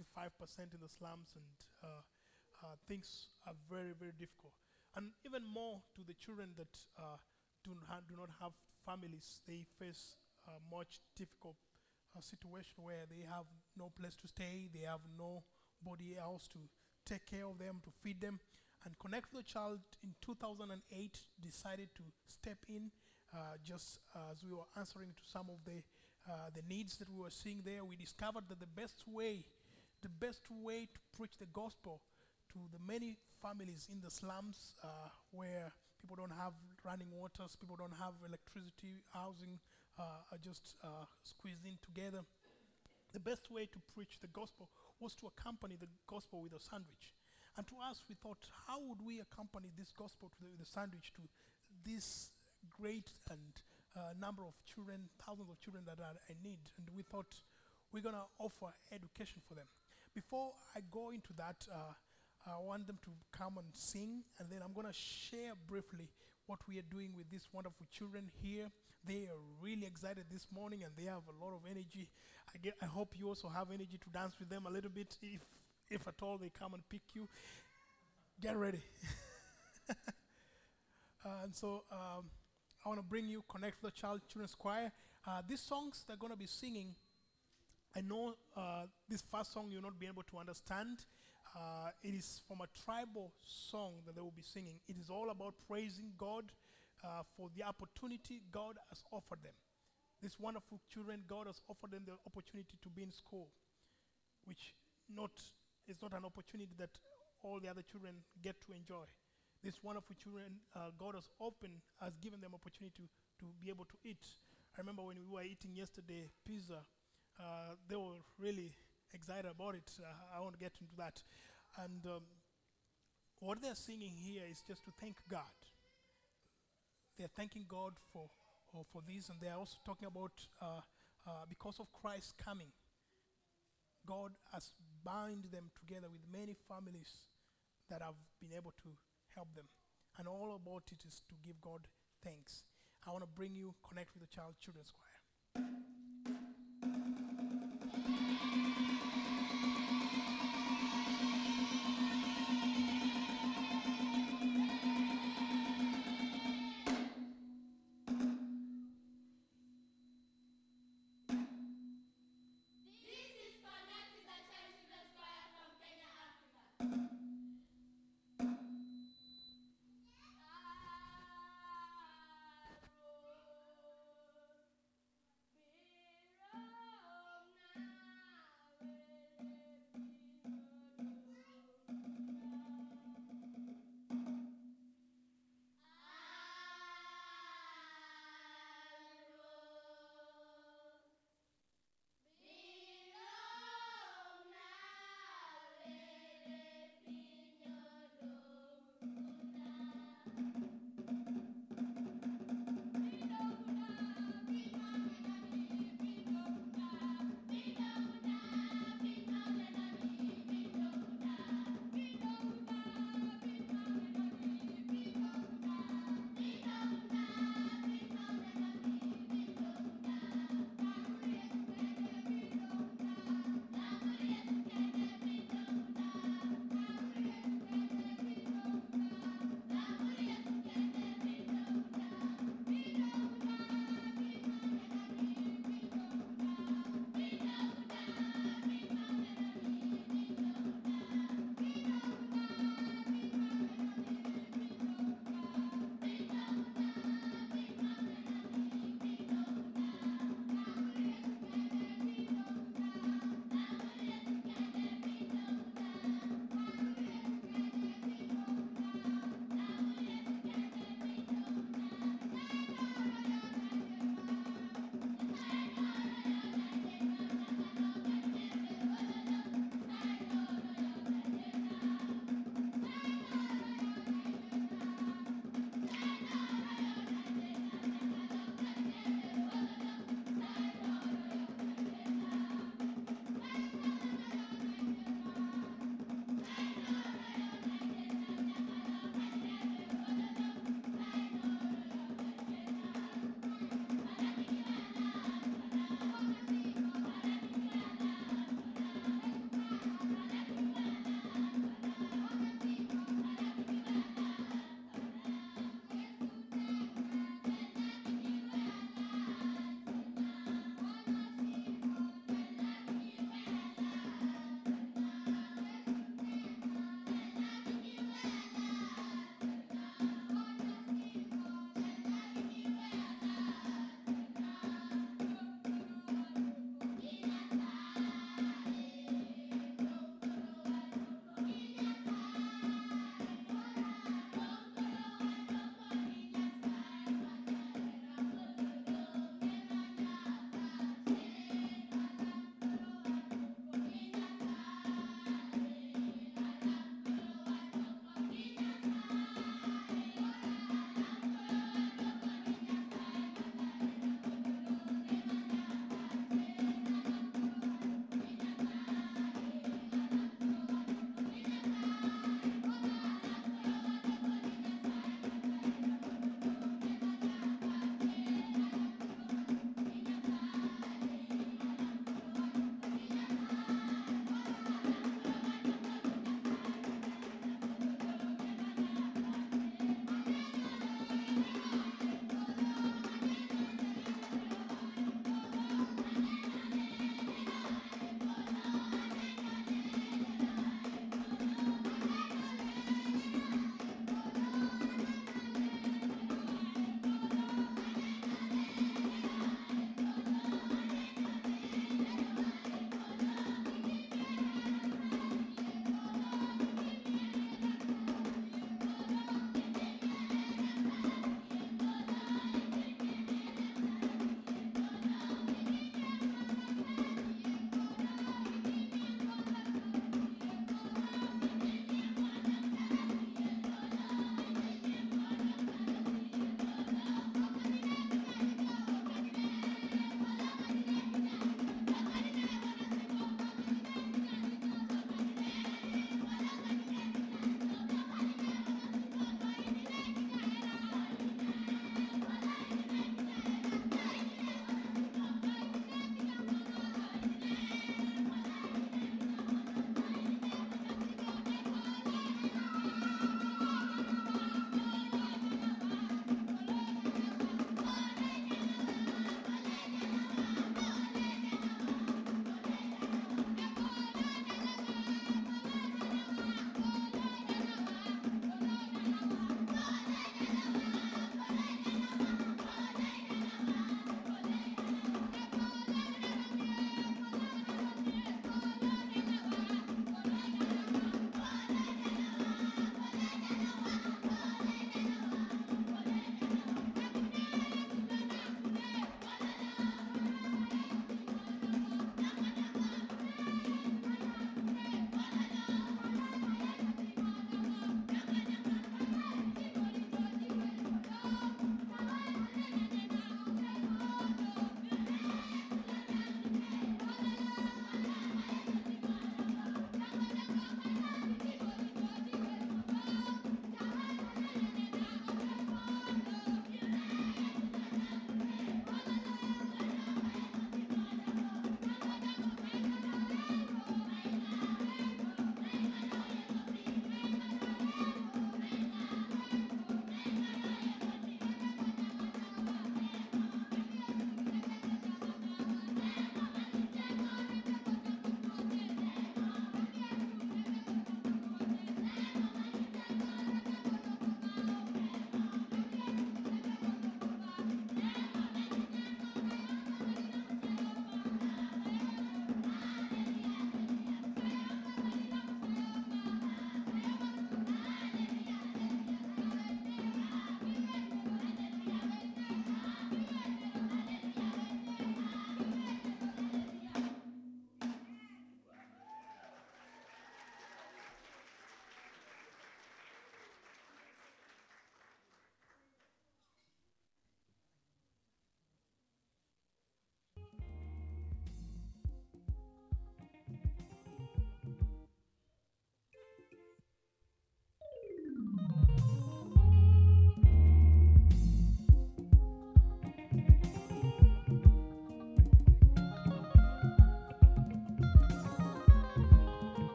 65% in the slums, and things are very, very difficult. And even more to the children that do not have families, they face a much difficult situation where they have no place to stay, they have nobody else to take care of them, to feed them. And Connect with the Child in 2008 decided to step in just as we were answering to some of the needs that we were seeing there. We discovered that the best way to preach the gospel to the many families in the slums where people don't have running waters, people don't have electricity, housing are just squeezed in together. The best way to preach the gospel was to accompany the gospel with a sandwich. And to us, we thought, how would we accompany this gospel to the sandwich to this great and number of children, thousands of children that are in need? And we thought we're going to offer education for them. Before I go into that, I want them to come and sing, and then I'm going to share briefly what we are doing with these wonderful children here. They are really excited this morning, and they have a lot of energy. I hope you also have energy to dance with them a little bit, if at all they come and pick you. Get ready. And so I want to bring you Connect with the Child Children's Choir. These songs they're going to be singing, I know this first song you'll not be able to understand. It is from a tribal song that they will be singing. It is all about praising God for the opportunity God has offered them. These wonderful children, God has offered them the opportunity to be in school, which is not an opportunity that all the other children get to enjoy. These wonderful children, God has given them opportunity to be able to eat. I remember when we were eating yesterday pizza, they were really excited about it. I won't get into that. And what they're singing here is just to thank God. They're thanking God for this, and they're also talking about because of Christ's coming, God has bound them together with many families that have been able to help them. And all about it is to give God thanks. I want to bring you Connect with the Child Children's Choir. Be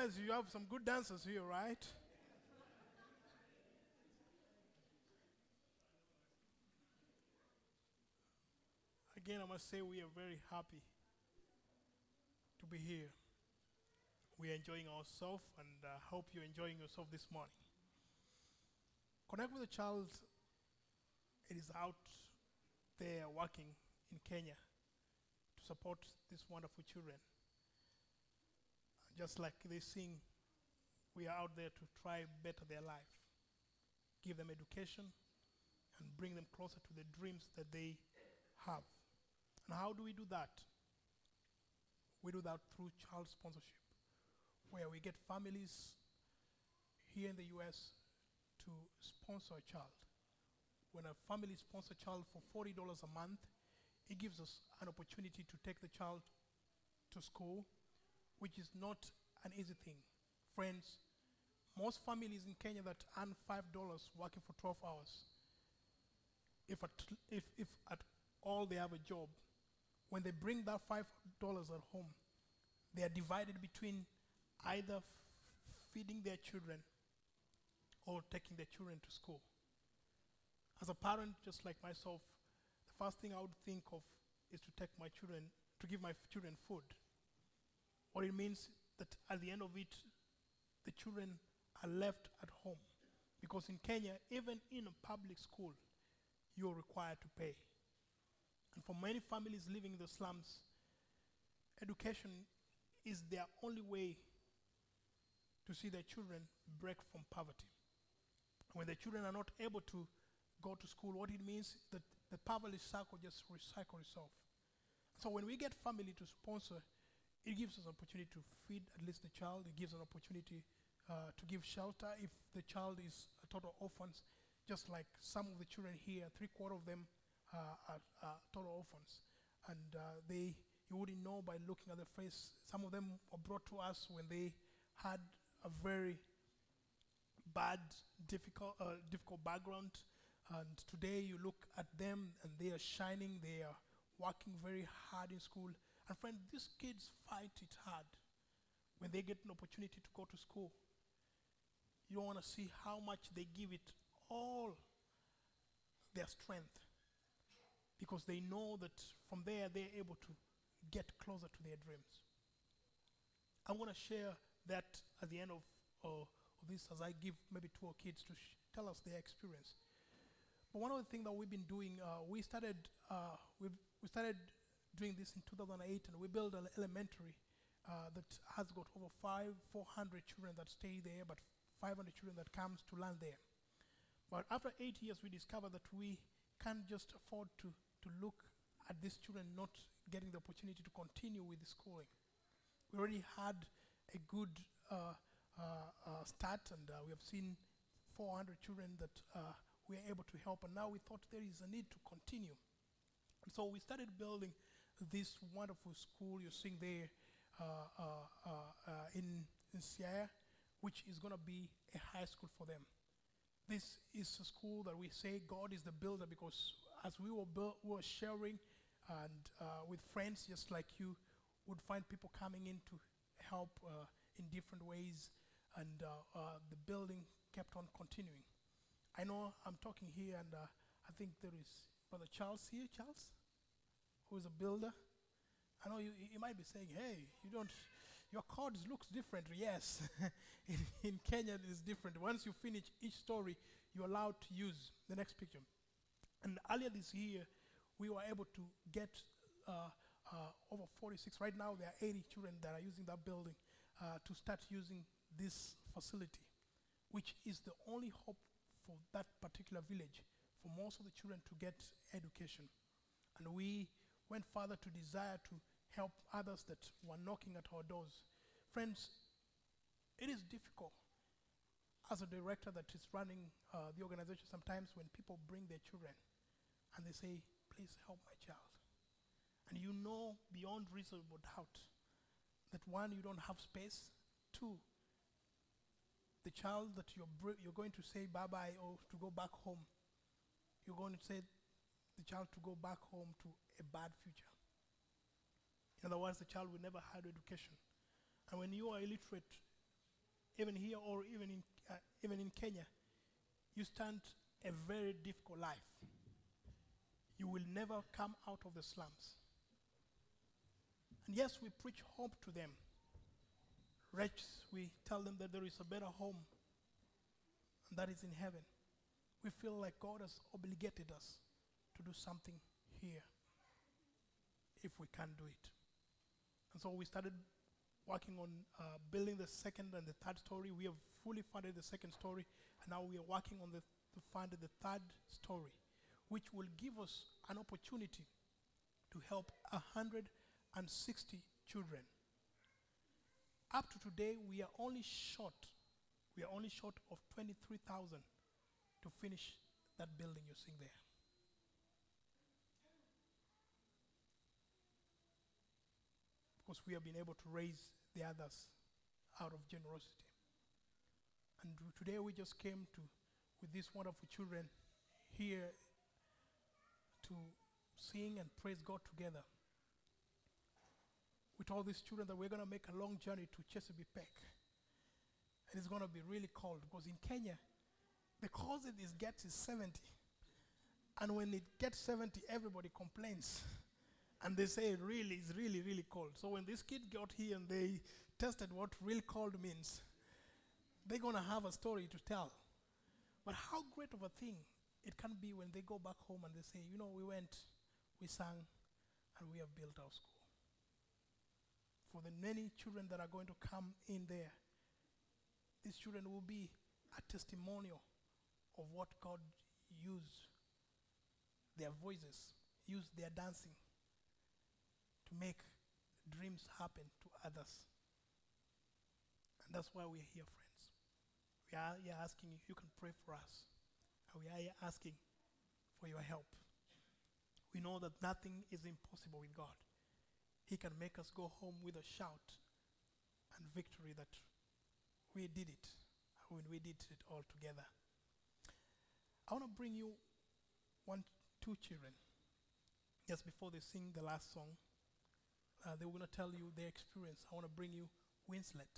realize you have some good dancers here, right? Again, I must say we are very happy to be here. We are enjoying ourselves and hope you're enjoying yourself this morning. Connect with a Child, it is out there working in Kenya to support these wonderful children. Just like they sing, we are out there to try better their life, give them education, and bring them closer to the dreams that they have. And how do we do that? We do that through child sponsorship, where we get families here in the US to sponsor a child. When a family sponsors a child for $40 a month, it gives us an opportunity to take the child to school, which is not an easy thing. Friends, most families in Kenya that earn $5 working for 12 hours, if at all they have a job, when they bring that $5 at home, they are divided between either feeding their children or taking their children to school. As a parent, just like myself, the first thing I would think of is to give my children food. What it means that at the end of it, the children are left at home. Because in Kenya, even in a public school, you're required to pay. And for many families living in the slums, education is their only way to see their children break from poverty. When the children are not able to go to school, what it means is that the poverty cycle just recycles itself. So when we get family to sponsor, it gives us an opportunity to feed at least the child. It gives an opportunity to give shelter if the child is a total orphans. Just like some of the children here, 3/4 of them are total orphans. And you wouldn't know by looking at their face. Some of them were brought to us when they had a very bad, difficult background. And today you look at them and they are shining. They are working very hard in school. And friend, these kids fight it hard when they get an opportunity to go to school. You don't want to see how much they give it all their strength, because they know that from there they're able to get closer to their dreams. I'm going to share that at the end of this, as I give maybe 2 kids to tell us their experience. But one of the things that we've been doing, we started doing this in 2008, and we built an elementary that has got over 400 children that stay there, but 500 children that comes to learn there. But after 8 years, we discovered that we can't just afford to look at these children not getting the opportunity to continue with the schooling. We already had a good start, and we have seen 400 children that we are able to help, and now we thought there is a need to continue. And so we started building this wonderful school you're seeing there in Siaya, which is going to be a high school for them. This is a school that we say God is the builder, because as we were sharing and with friends just like you, would find people coming in to help in different ways, and the building kept on continuing. I know I'm talking here, and I think there is Brother Charles here. Charles, who is a builder. I know you might be saying, hey, your cards looks different. Yes, in Kenya it is different. Once you finish each story, you're allowed to use the next picture. And earlier this year, we were able to get over 46. Right now, there are 80 children that are using that building to start using this facility, which is the only hope for that particular village, for most of the children to get education. And we went further to desire to help others that were knocking at our doors. Friends, it is difficult as a director that is running the organization sometimes when people bring their children and they say, please help my child. And you know beyond reasonable doubt that 1, you don't have space. 2, the child that you're going to say bye-bye or to go back home, you're going to say the child to go back home to a bad future. In other words, the child will never have education. And when you are illiterate, even here or even in Kenya, you stand a very difficult life. You will never come out of the slums. And yes, we preach hope to them. Wretches, we tell them that there is a better home, and that is in heaven. We feel like God has obligated us to do something here if we can't do it. And so we started working on building the second and the third story. We have fully funded the second story, and now we are working on to fund the third story, which will give us an opportunity to help 160 children. Up to today, we are only short of 23,000 to finish that building you're seeing there. Because we have been able to raise the others out of generosity. And today we just came with these wonderful children here to sing and praise God together. We told these children that we're going to make a long journey to Chesapeake Bay. And it's going to be really cold because in Kenya, the closest it gets is 70. And when it gets 70, everybody complains. And they say it's really, really cold. So when these kids got here and they tested what real cold means, they're going to have a story to tell. But how great of a thing it can be when they go back home and they say, you know, we went, we sang, and we have built our school. For the many children that are going to come in there, these children will be a testimonial of what God used their voices, used their dancing to make dreams happen to others. And that's why we're here, friends. We are here asking if you can pray for us. And we are here asking for your help. We know that nothing is impossible with God. He can make us go home with a shout and victory that we did it when we did it all together. I want to bring you two children. Just before they sing the last song, they were going to tell you their experience. I want to bring you Winslet.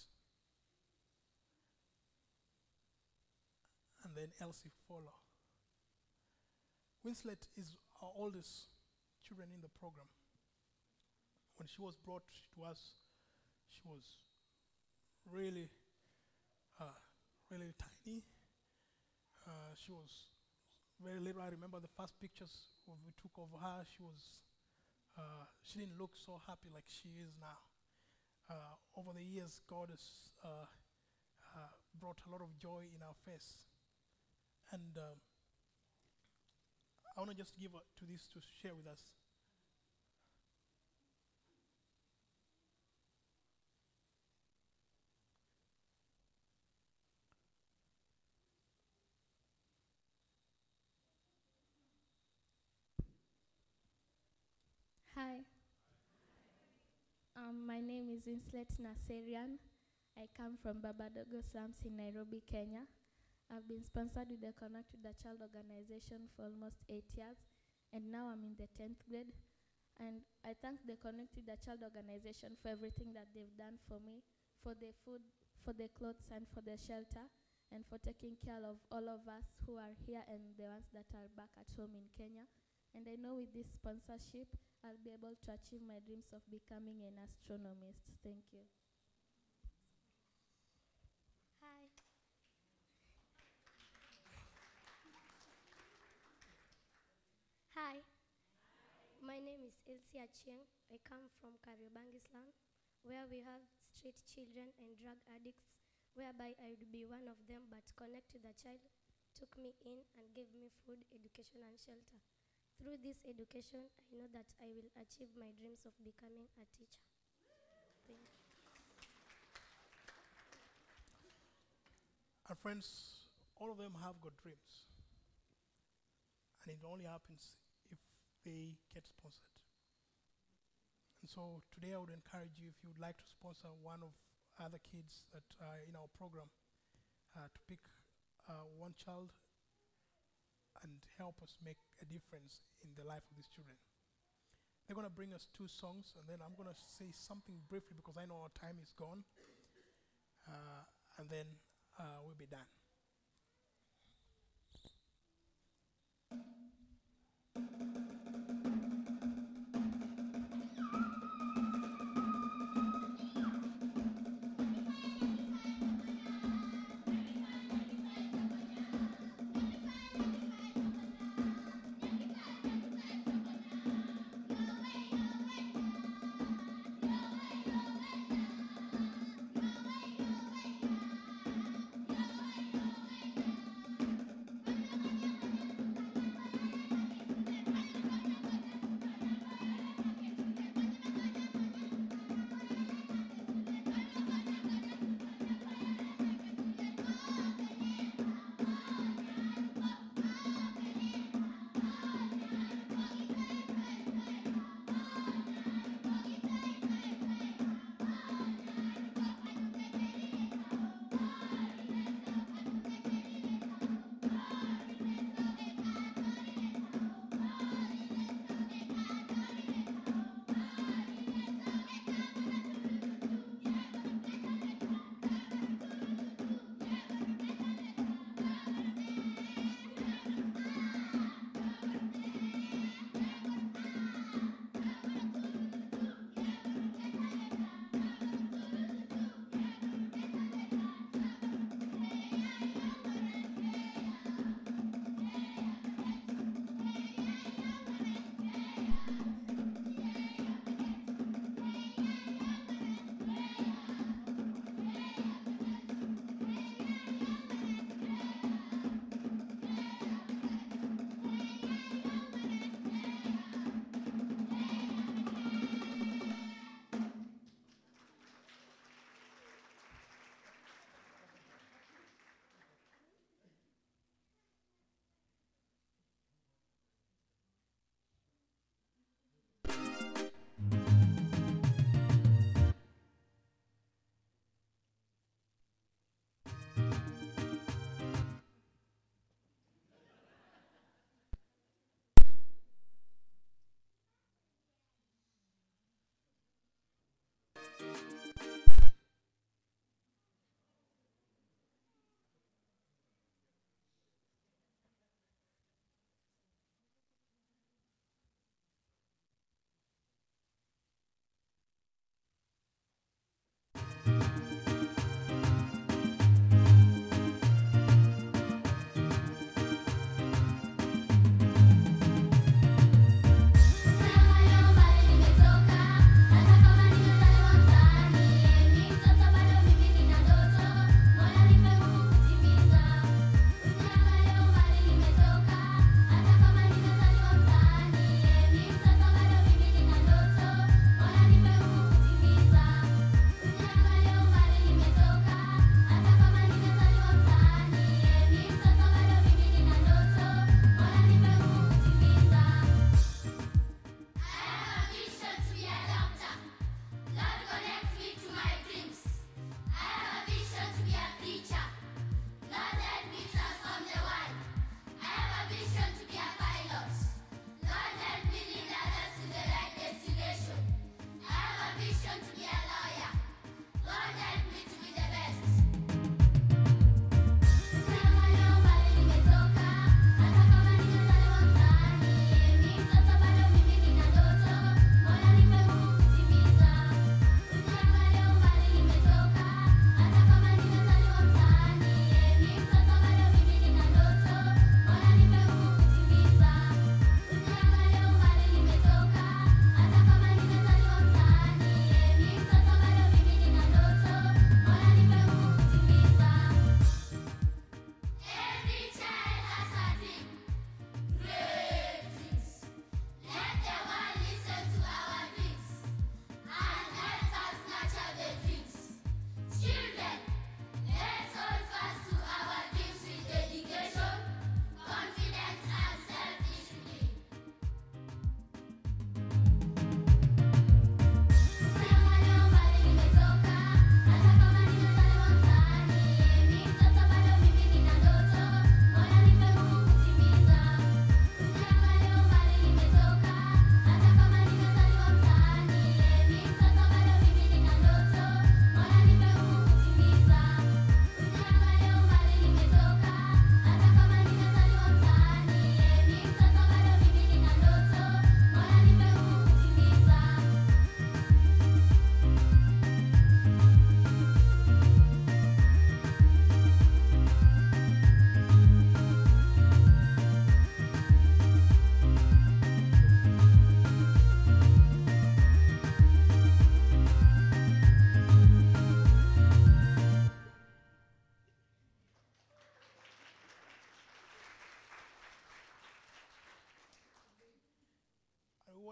And then Elsie follow. Winslet is our oldest children in the program. When she was brought to us, she was really tiny. She was very little. I remember the first pictures we took of her. She didn't look so happy like she is now. Over the years, God has brought a lot of joy in our face. And I want to just give to this to share with us. Hi. My name is Winslet Naserian. I come from Babadogo slums in Nairobi, Kenya. I've been sponsored with the Connect with the Child organization for almost 8 years, and now I'm in the 10th grade. And I thank the Connect with the Child organization for everything that they've done for me, for the food, for the clothes, and for the shelter, and for taking care of all of us who are here and the ones that are back at home in Kenya. And I know with this sponsorship, I'll be able to achieve my dreams of becoming an astronomist. Thank you. Hi. Hi. My name is Elsie Achieng. I come from Kariobangi slum, where we have street children and drug addicts, whereby I would be one of them, but Connect to the Child took me in and gave me food, education, and shelter. Through this education, I know that I will achieve my dreams of becoming a teacher. Thank you. Our friends, all of them have got dreams. And it only happens if they get sponsored. And so today I would encourage you, if you would like to sponsor one of other kids that are in our program, to pick one child and help us make a difference in the life of these children. They're going to bring us 2 songs, and then I'm going to say something briefly because I know our time is gone. and then we'll be done. Sema leo mbali nimetoka, hata kama nimezaliwa mtaani.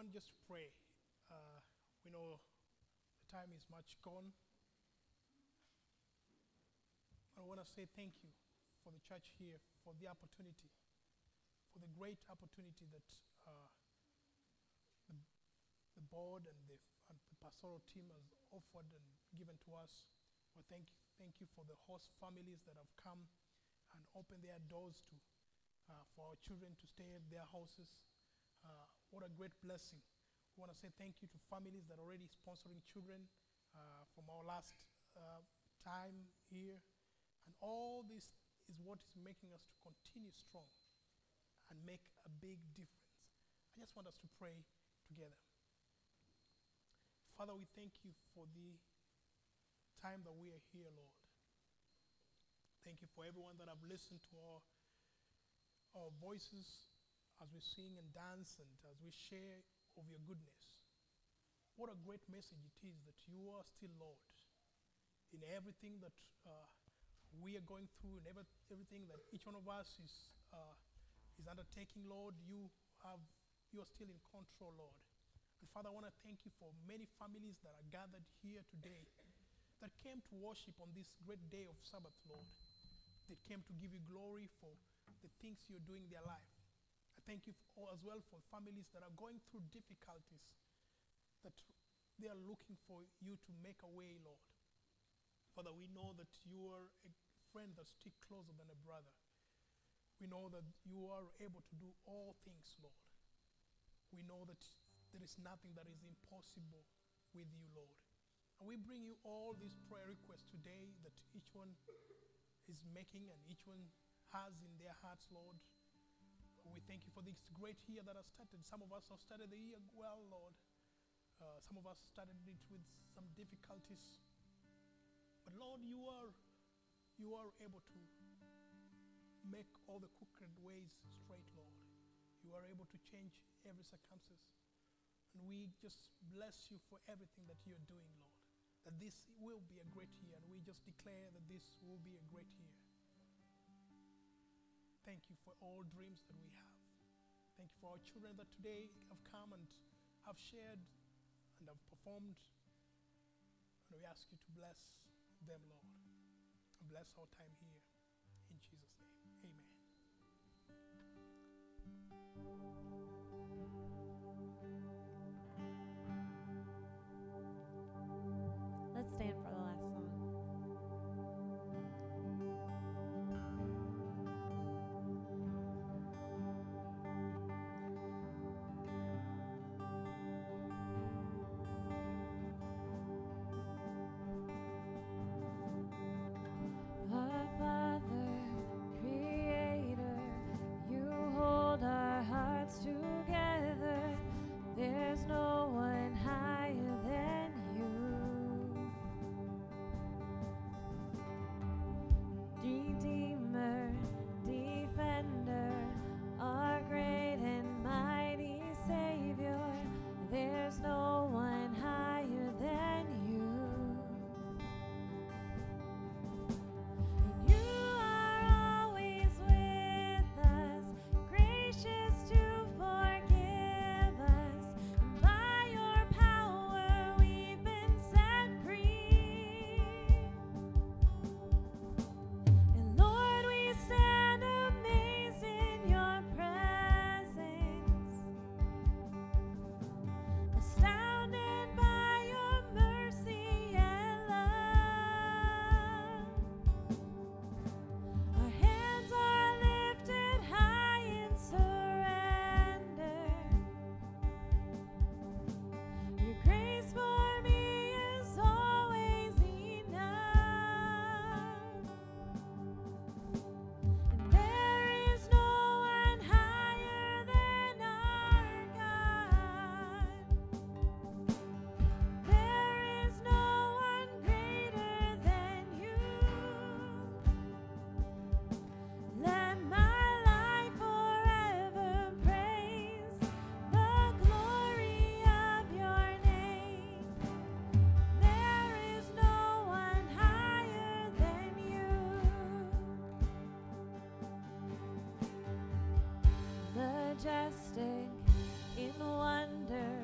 want just to pray. We know the time is much gone. I want to say thank you for the church here, for the opportunity, for the great opportunity that the board and the pastoral team has offered and given to us. Well, thank you for the host families that have come and opened their doors to for our children to stay at their houses. What a great blessing. We want to say thank you to families that are already sponsoring children from our last time here. And all this is what is making us to continue strong and make a big difference. I just want us to pray together. Father, we thank you for the time that we are here, Lord. Thank you for everyone that have listened to our voices as we sing and dance and as we share of your goodness. What a great message it is that you are still Lord in everything that we are going through, and everything that each one of us is undertaking, Lord. You are still in control, Lord. And Father, I want to thank you for many families that are gathered here today that came to worship on this great day of Sabbath, Lord. They came to give you glory for the things you're doing in their life. I thank you as well for families that are going through difficulties, that they are looking for you to make a way, Lord. Father, we know that you are a friend that sticks closer than a brother. We know that you are able to do all things, Lord. We know that there is nothing that is impossible with you, Lord. And we bring you all these prayer requests today that each one is making and each one has in their hearts, Lord. We thank you for this great year that has started. Some of us have started the year well, Lord. Some of us started it with some difficulties. But Lord, you are able to make all the crooked ways straight, Lord. You are able to change every circumstance. And we just bless you for everything that you're doing, Lord. That this will be a great year, and we just declare that this will be a great year. Thank you for all dreams that we have. Thank you for our children that today have come and have shared and have performed. And we ask you to bless them, Lord, and bless our time here. In Jesus' name, amen. Let's stand for the last song. Our Father, Creator, you hold our hearts together. There's no one higher than you. Redeemer, defender, our great and mighty Savior. There's no one higher than you. You are always with us, gracious to forgive us. And by your power we've been set free. And Lord, we stand amazed in your presence, astounded by your mercy and love. Our hands are lifted high in surrender. Your grace for me is always enough. And there is no one higher than our God. There is no one greater than you. Let my life forever praise the glory of your name. There is no one higher than you. Majestic in wonder,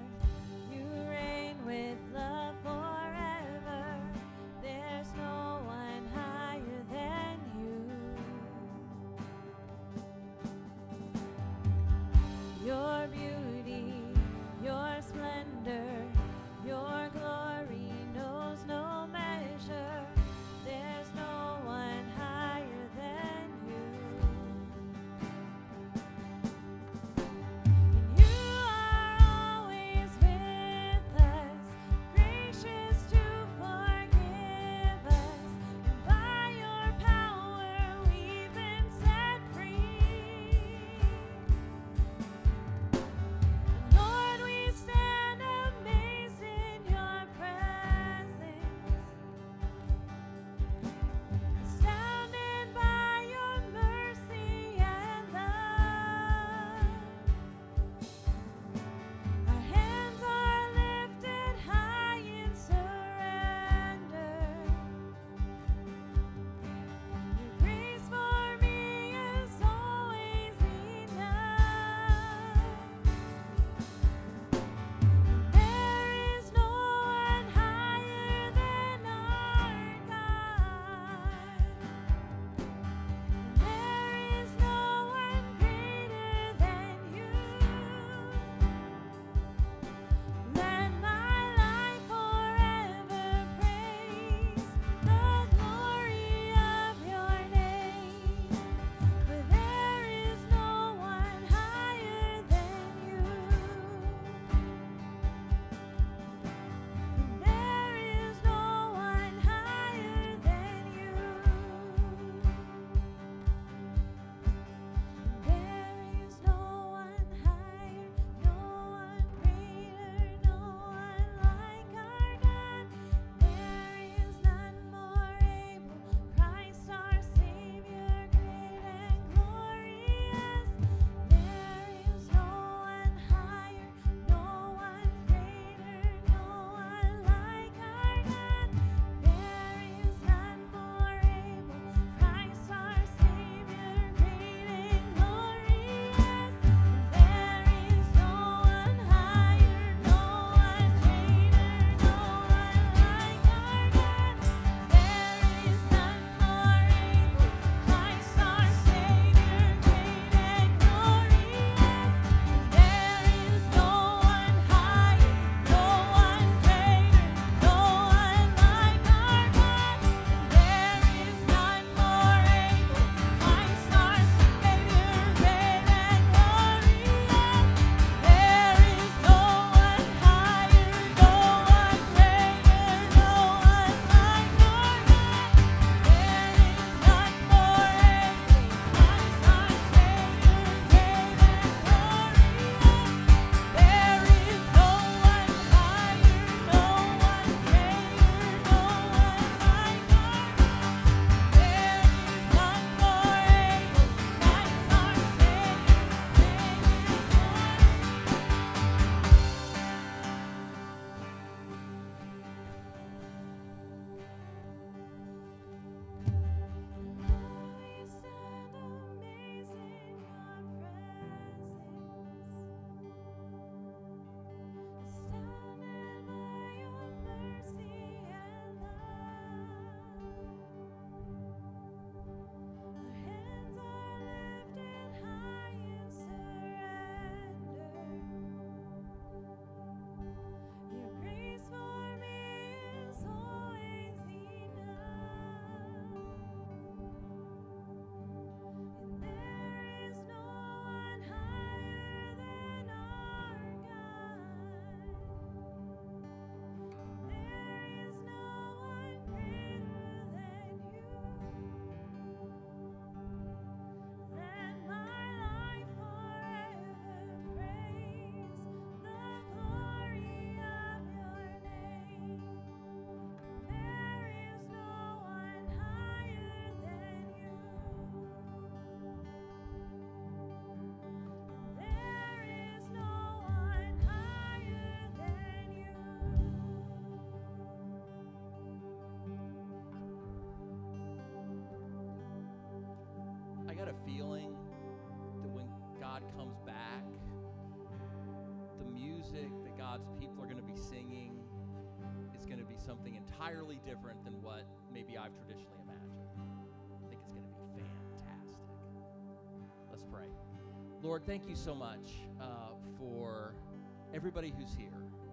something entirely different than what maybe I've traditionally imagined. I think it's going to be fantastic. Let's pray. Lord, thank you so much for everybody who's here.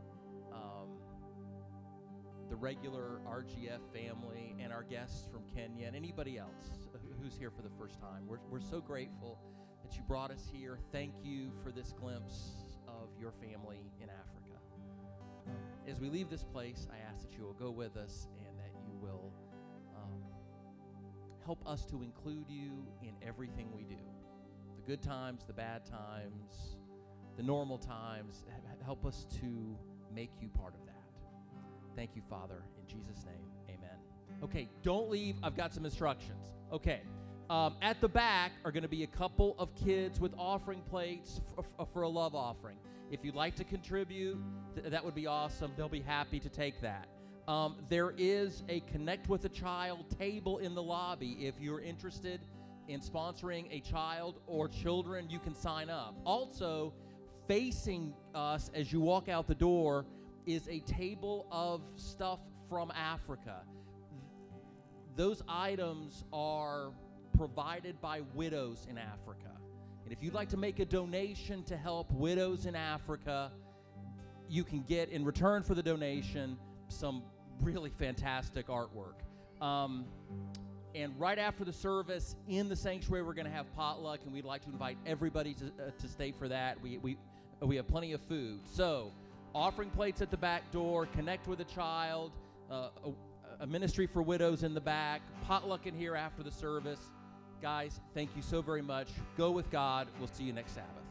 The regular RGF family and our guests from Kenya and anybody else who's here for the first time. We're so grateful that you brought us here. Thank you for this glimpse of your family in Africa. As we leave this place, I ask that you will go with us and that you will help us to include you in everything we do. The good times, the bad times, the normal times. Help us to make you part of that. Thank you, Father. In Jesus' name, amen. Okay, don't leave. I've got some instructions. Okay. At the back are going to be a couple of kids with offering plates for a love offering. If you'd like to contribute, that would be awesome. They'll be happy to take that. There is a Connect with a Child table in the lobby. If you're interested in sponsoring a child or children, you can sign up. Also, facing us as you walk out the door is a table of stuff from Africa. Those items are provided by widows in Africa. And if you'd like to make a donation to help widows in Africa, you can get, in return for the donation, some really fantastic artwork. And right after the service in the sanctuary, we're going to have potluck, and we'd like to invite everybody to stay for that. We have plenty of food. So, offering plates at the back door, Connect with a Child, a ministry for widows in the back, potluck in here after the service. Guys, thank you so very much. Go with God. We'll see you next Sabbath.